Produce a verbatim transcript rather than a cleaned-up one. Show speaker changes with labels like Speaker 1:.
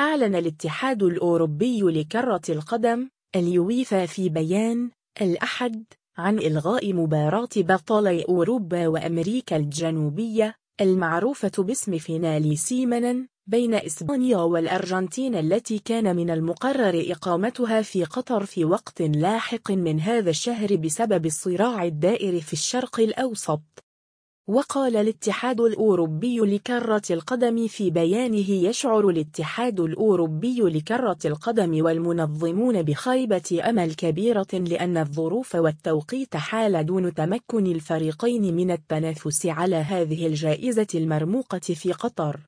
Speaker 1: أعلن الاتحاد الأوروبي لكرة القدم اليويفا في بيان الأحد عن إلغاء مباراة بطلي أوروبا وأمريكا الجنوبية المعروفة باسم فينال سيمنا بين إسبانيا والأرجنتين، التي كان من المقرر إقامتها في قطر في وقت لاحق من هذا الشهر بسبب الصراع الدائر في الشرق الأوسط. وقال الاتحاد الأوروبي لكرة القدم في بيانه: يشعر الاتحاد الأوروبي لكرة القدم والمنظمون بخيبة أمل كبيرة لأن الظروف والتوقيت حال دون تمكن الفريقين من التنافس على هذه الجائزة المرموقة في قطر.